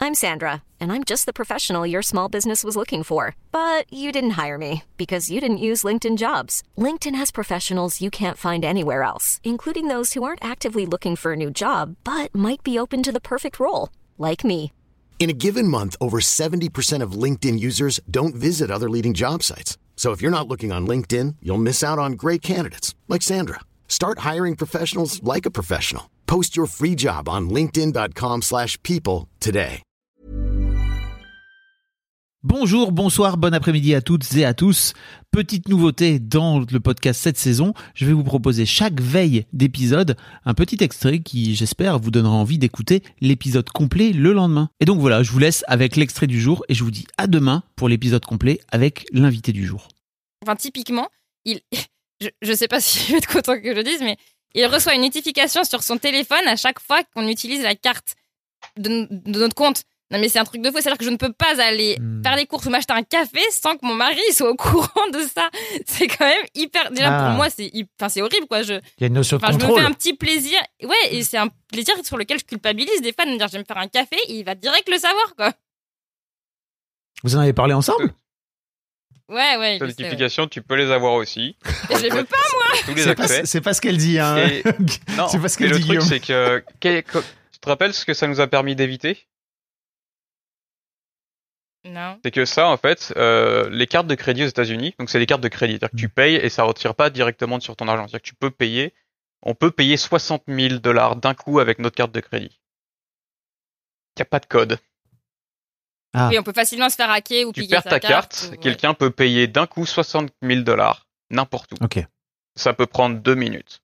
I'm Sandra, and I'm just the professional your small business was looking for. But you didn't hire me because you didn't use LinkedIn Jobs. LinkedIn has professionals you can't find anywhere else, including those who aren't actively looking for a new job, but might be open to the perfect role, like me. In a given month, over 70% of LinkedIn users don't visit other leading job sites. So if you're not looking on LinkedIn, you'll miss out on great candidates like Sandra. Start hiring professionals like a professional. Post your free job on linkedin.com/people today. Bonjour, bonsoir, bon après-midi à toutes et à tous. Petite nouveauté dans le podcast cette saison, je vais vous proposer chaque veille d'épisode un petit extrait qui, j'espère, vous donnera envie d'écouter l'épisode complet le lendemain. Et donc voilà, je vous laisse avec l'extrait du jour et je vous dis à demain pour l'épisode complet avec l'invité du jour. Enfin, typiquement, je sais pas si je vais être content que je le dise, mais il reçoit une notification sur son téléphone à chaque fois qu'on utilise la carte de notre compte. Non mais c'est un truc de fou, c'est-à-dire que je ne peux pas aller faire les courses ou m'acheter un café sans que mon mari soit au courant de ça. C'est quand même hyper... Déjà pour moi c'est horrible quoi. Il y a une notion de contrôle. Je me fais un petit plaisir, ouais, et c'est un plaisir sur lequel je culpabilise des fois de me dire je vais me faire un café, il va direct le savoir quoi. Vous en avez parlé ensemble ? Ouais. Les notifications, tu peux les avoir aussi. Je les veux pas moi. Tous les accès. C'est pas ce qu'elle dit hein. Non, c'est pas ce qu'elle dit. Le truc c'est que tu te rappelles ce que ça nous a permis d'éviter ? Non. C'est que ça, en fait, les cartes de crédit aux États-Unis, donc c'est des cartes de crédit, c'est-à-dire que tu payes et ça retire pas directement sur ton argent. C'est-à-dire que tu peux payer, on peut payer $60 000 d'un coup avec notre carte de crédit. Il n'y a pas de code. Ah. Oui, on peut facilement se faire hacker ou piquer sa carte. Tu perds ta carte, quelqu'un peut payer d'un coup $60 000 n'importe où. Ok. Ça peut prendre 2 minutes.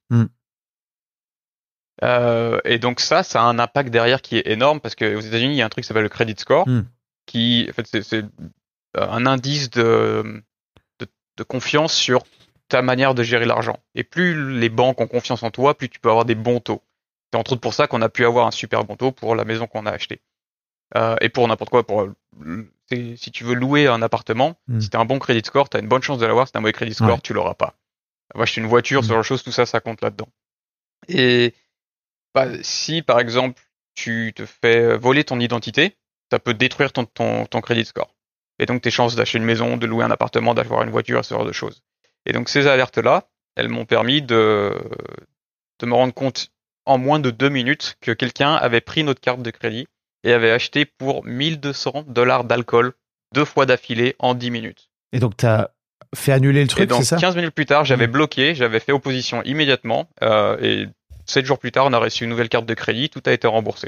Et donc ça a un impact derrière qui est énorme parce qu'aux États-Unis, il y a un truc qui s'appelle le credit score. Qui, en fait, c'est un indice de confiance sur ta manière de gérer l'argent. Et plus les banques ont confiance en toi, plus tu peux avoir des bons taux. C'est entre autres pour ça qu'on a pu avoir un super bon taux pour la maison qu'on a achetée. Et pour n'importe quoi, si tu veux louer un appartement, si t'as un bon credit score, t'as une bonne chance de l'avoir. Si t'as un mauvais credit score, tu l'auras pas. Acheter une voiture, ce genre de choses, tout ça, ça compte là-dedans. Et si, par exemple, tu te fais voler ton identité, ça peut détruire ton credit score. Et donc tes chances d'acheter une maison, de louer un appartement, d'avoir une voiture, ce genre de choses. Et donc ces alertes-là, elles m'ont permis de me rendre compte en moins de 2 minutes que quelqu'un avait pris notre carte de crédit et avait acheté pour $1,200 d'alcool 2 fois d'affilée en 10 minutes. Et donc t'as fait annuler le truc, et donc, c'est ça ? 15 minutes plus tard, j'avais bloqué, j'avais fait opposition immédiatement, et 7 jours plus tard, on a reçu une nouvelle carte de crédit, tout a été remboursé.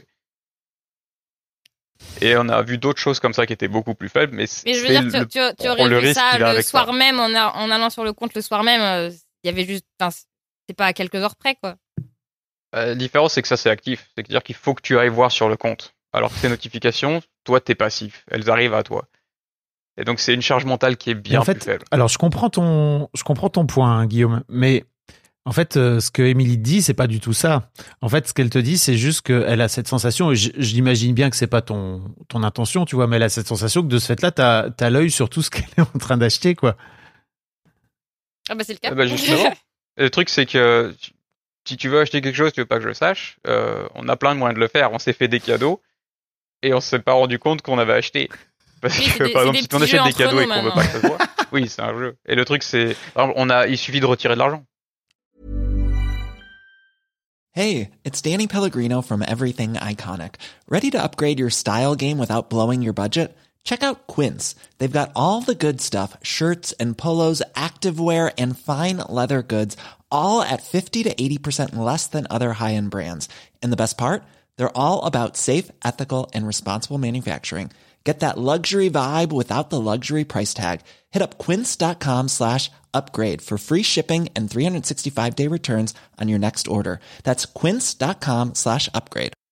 Et on a vu d'autres choses comme ça qui étaient beaucoup plus faibles, mais je veux dire, tu aurais vu ça le soir même, en allant sur le compte le soir même, il y avait juste, c'est pas à quelques heures près, quoi. La différence, c'est que ça, c'est actif. C'est-à-dire qu'il faut que tu ailles voir sur le compte. Alors que ces notifications, toi, t'es passif. Elles arrivent à toi. Et donc, c'est une charge mentale qui est bien plus faible. Alors, je comprends ton point, hein, Guillaume, mais en fait, ce que Émilie te dit, c'est pas du tout ça. En fait, ce qu'elle te dit, c'est juste qu'elle a cette sensation, et j'imagine bien que c'est pas ton intention, tu vois, mais elle a cette sensation que de ce fait-là, t'as l'œil sur tout ce qu'elle est en train d'acheter, quoi. Ah c'est le cas. Justement. Le truc, c'est que si tu veux acheter quelque chose, tu veux pas que je le sache, on a plein de moyens de le faire. On s'est fait des cadeaux et on s'est pas rendu compte qu'on avait acheté. Parce que, par exemple, si on achète des cadeaux et qu'on veut pas que ça se voit, oui, c'est un jeu. Et le truc, c'est, il suffit de retirer de l'argent. Hey, it's Danny Pellegrino from Everything Iconic. Ready to upgrade your style game without blowing your budget? Check out Quince. They've got all the good stuff, shirts and polos, activewear, and fine leather goods, all at 50 to 80% less than other high-end brands. And the best part? They're all about safe, ethical, and responsible manufacturing. Get that luxury vibe without the luxury price tag. Hit up quince.com/upgrade for free shipping and 365-day returns on your next order. That's quince.com/upgrade.